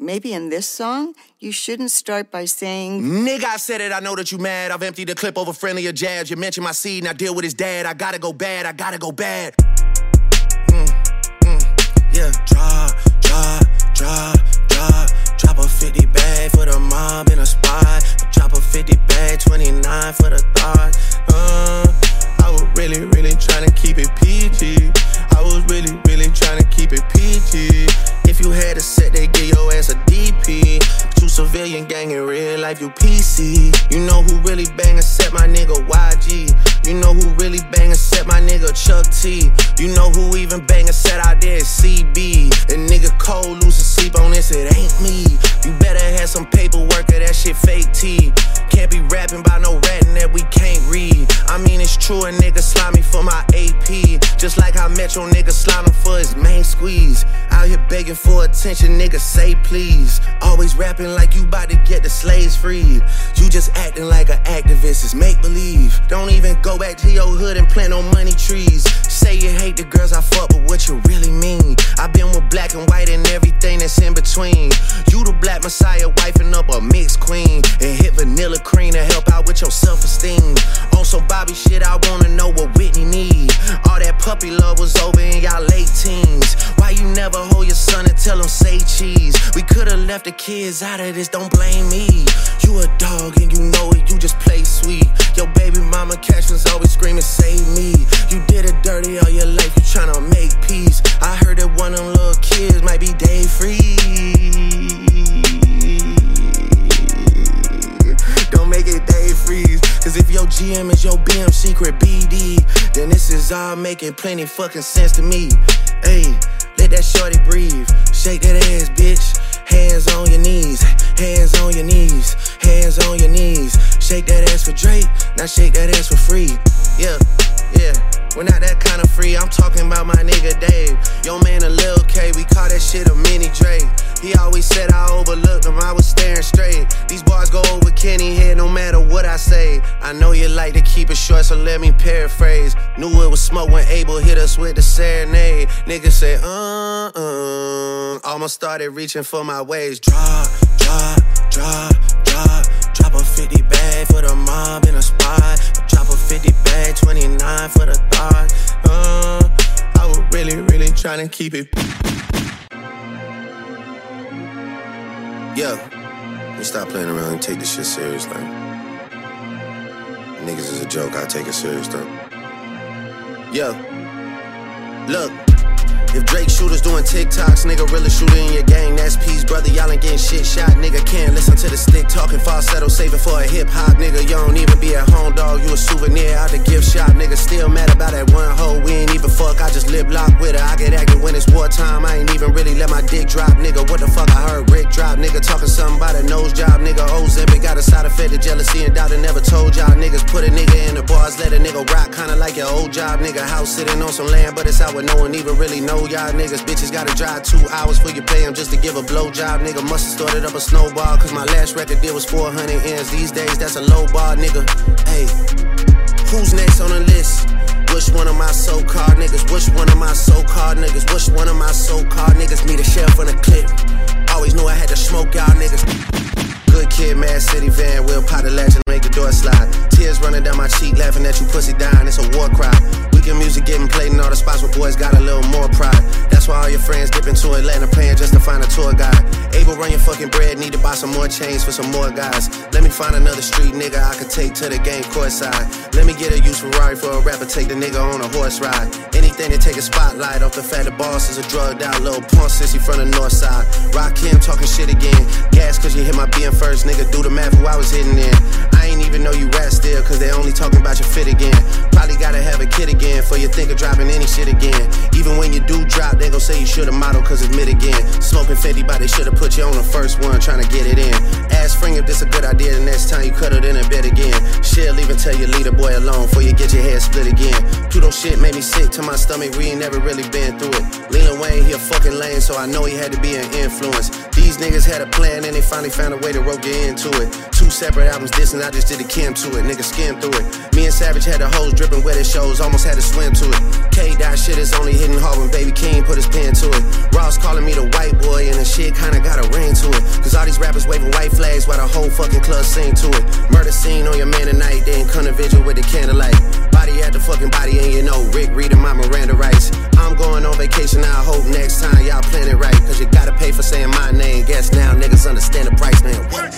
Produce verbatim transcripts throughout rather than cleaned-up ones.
maybe in this song, you shouldn't start by saying, nigga, I said it, I know that you mad. I've emptied the clip over friendlier jabs. You mentioned my seed and I deal with his dad. I gotta go bad, I gotta go bad. Mm, mm, yeah, drop, drop, drop, drop. Drop a fifty bag for the mob in a spot. Drop a fifty bag, twenty-nine for the thought. Uh, I was really, really trying to keep it P G. I was really, really trying to keep it P G. If you had a set, they give your ass a D P. But you civilian gang in real life, you P C. You know who really bang a set, my nigga Y G. You know who really bang a set, my nigga Chuck T. You know who even bang a set out there is C B. And nigga Cole losing sleep on this, it ain't me. You better have some paperwork or that shit fake T. Can't be rapping by no ratting that we can't read. I mean it's true, a nigga slime me for my A P. Just like how Metro nigga slime him for his main squeeze. Out here begging for attention, nigga say please. Always rapping like you bout to get the slaves freed. You just acting like an activist, it's make believe. Don't even go back to your hood and plant no money trees. Say you hate the girls I fuck, but what you really mean? I been with black and white and everything that's in between. You the black messiah wifing up a mixed queen. And hit vanilla cream to help out with your self-esteem. On some Bobby shit, I wanna know what Whitney need. All that puppy love was over in y'all late teens. Why you never hold your son and tell him say cheese? We could've left the kids out of this, don't blame me. You a dog and you know it, you just play sweet. Your baby mama captions always screaming save me. You did it dirty all your life, you tryna make peace. I heard that one of them little kids might be day free. Don't make it day freeze. Cause if your G M is your B M secret B D, then this is all making plenty fucking sense to me. Hey, let that shorty breathe. Shake that ass, bitch. Hands on your knees. Hands on your knees. Hands on your knees. Shake that ass for Drake. Now shake that ass for free. Yeah, yeah. We're not that kind of free, I'm talking about my nigga Dave. Yo man, a Lil K, we call that shit a mini Drake. He always said I overlooked him, I was staring straight. These bars go over Kenny head no matter what I say. I know you like to keep it short, so let me paraphrase. Knew it was smoke when Abel hit us with the serenade. Niggas say, uh-uh. Almost started reaching for my ways. Drop, drop, drop, drop. Drop a fifty bag for the mob in a spot. Drop a fifty bag, twenty-nine for the thought. Uh, I was really, really trying to keep it. Yeah, let me stop playing around and take this shit serious, like. Niggas is a joke, I take it serious though. Yeah, look. If Drake shooters doing TikToks, nigga really shooting in your gang, that's peace, brother. Y'all ain't getting shit shot, nigga. Can't listen to the stick talking falsetto, saving for a hip hop, nigga. You don't even be at home, dog. You a souvenir out the gift shop, nigga. Still mad about that one hoe. We ain't even fuck, I just lip lock with her. I get active when it's wartime. I ain't even really let my dick drop, nigga. What the fuck I heard Rick drop, nigga. Talking something about a nose job, nigga. Ozempic got a side effect of jealousy and doubt. I never told y'all niggas. Put a nigga in the bars, let a nigga rock, kinda like your old job, nigga. House sitting on some land, but it's out where no one even really know y'all niggas. Bitches gotta drive two hours for you pay them just to give a blowjob, nigga. Must've started up a snowball, cause my last record deal was four hundred ends. These days, that's a low bar, nigga. Hey, who's next on the list? Which one of my so-called niggas? Which one of my so-called niggas? Which one of my so-called niggas need a sheriff on the clip? Always knew I had to smoke y'all niggas. Good kid, Mad City van, Will pot a latch and make the door slide. Tears running down my cheek, laughing at you pussy dying, it's a war cry. Weekend music getting played in all the spots where boys got a little more pride. That's why all your friends dip into Atlanta paying just to find a tour guide. Able run your fucking bread, need to buy some more chains for some more guys. Let me find another street nigga I could take to the game courtside. Let me get a used Ferrari for a rapper, take the nigga on a horse ride. Anything to take a spotlight off the fact the boss is a drugged out little punk sissy from the north side. Rock him talking shit again. Gas cause you hit my B M first, nigga. Do the math who I was hitting in. I ain't even know you rap still, cause they only talking about your fit again. Probably gotta have a kid again for you think of dropping any shit again. Even when you do drop, they gon' say you should've modeled cause it's mid again. Smoking fifty, but they should've put you on the first one, trying to get it in. Ask Spring if this a good idea, the next time you cut it in a bed again. Shit, leave and tell your leader boy alone before you get your head split again. Pluto shit made me sick to my stomach, we ain't never really been through it. Lil Wayne, he a fucking lame, so I know he had to be an influence. These niggas had a plan and they finally found a way to rope you into it. Two separate albums dissing, I just did a Kim to it, nigga skim through it. Me and Savage had the hoes dripping wet at shows, almost had to swim to it. K-Dot shit is only hitting hard when Baby King put his pen to it. Ross calling me the white boy and the shit kinda got a ring to it. rappers waving white flags while the whole fucking club sing to it. Murder scene on your man tonight, then come to vigil with the candlelight. Body at the fucking body, and you know Rick reading my Miranda rights. I'm going on vacation, I hope next time y'all plan it right. Cause you gotta pay for saying my name. Guess now niggas understand the price, man. What?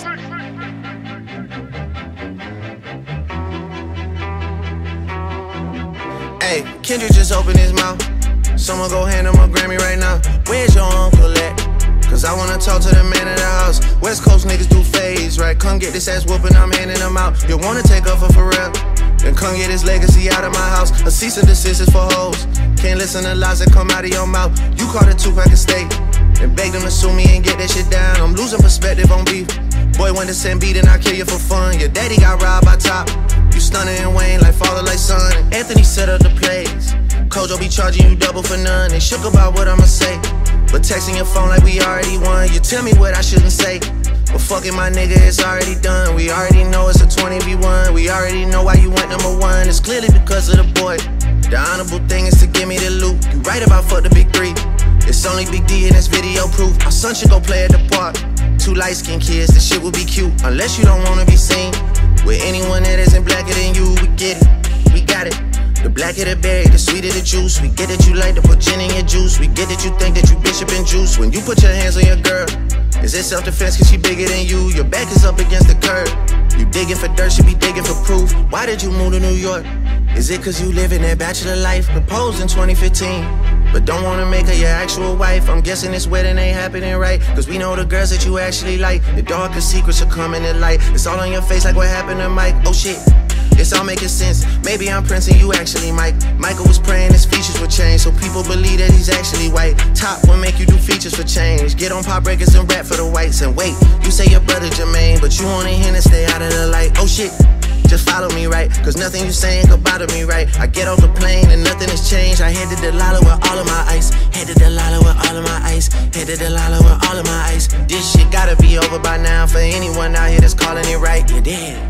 Hey, Kendrick just opened his mouth. Someone go hand him a Grammy right now. Where's your uncle at? Cause I wanna talk to the man in the house. West Coast niggas do phase, right? Come get this ass whooping, I'm handing them out. You wanna take off for Pharrell? Then come get his legacy out of my house. A cease and desist is for hoes. Can't listen to lies that come out of your mouth. You caught a two-pack of steak and beg them to sue me and get that shit down. I'm losing perspective on beef. Boy went to send beat and I kill you for fun. Your daddy got robbed by Top. You stunning and Wayne like father like son. Anthony set up the plays. Kojo be charging you double for none. They shook about what I'ma say, but texting your phone like we already won. You tell me what I shouldn't say, but fucking my nigga, it's already done. We already know it's a twenty v one. We already know why you went number one. It's clearly because of the boy. The honorable thing is to give me the loot. You right about fuck the big three. It's only Big D and it's video proof. Our son should go play at the park. Two light-skinned kids, this shit would be cute. Unless you don't wanna be seen with anyone that isn't blacker than you. We get it, we got it. The blacker the berry, the sweeter the juice. We get that you like to put gin in your juice. We get that you think that you bishop and juice. When you put your hands on your girl, is it self-defense cause she bigger than you? Your back is up against the curb. You digging for dirt, she be digging for proof. Why did you move to New York? Is it cause you living that bachelor life? Proposed in twenty fifteen, but don't wanna make her your actual wife. I'm guessing this wedding ain't happening right, cause we know the girls that you actually like. The darkest secrets are coming to light. It's all on your face like what happened to Mike. Oh shit, it's all making sense. Maybe I'm Prince and you actually Mike. Michael was praying his features would change, so people believe that he's actually white. Top will make you do features for change. Get on pop records and rap for the whites. And wait, you say your brother Jermaine, but you only here to stay out of the light. Oh shit, just follow me right, cause nothing you saying could bother me right. I get off the plane and nothing has changed. I head to Delilah with all of my ice. Head to Delilah with all of my ice. Head to Delilah with all of my ice. This shit gotta be over by now for anyone out here that's calling it right. You're dead.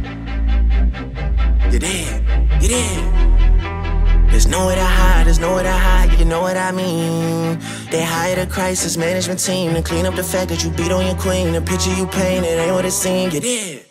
You're dead, you're dead. There's nowhere to hide, there's nowhere to hide, you know what I mean. They hired a crisis management team to clean up the fact that you beat on your queen. The picture you painted ain't what it seemed. You're dead.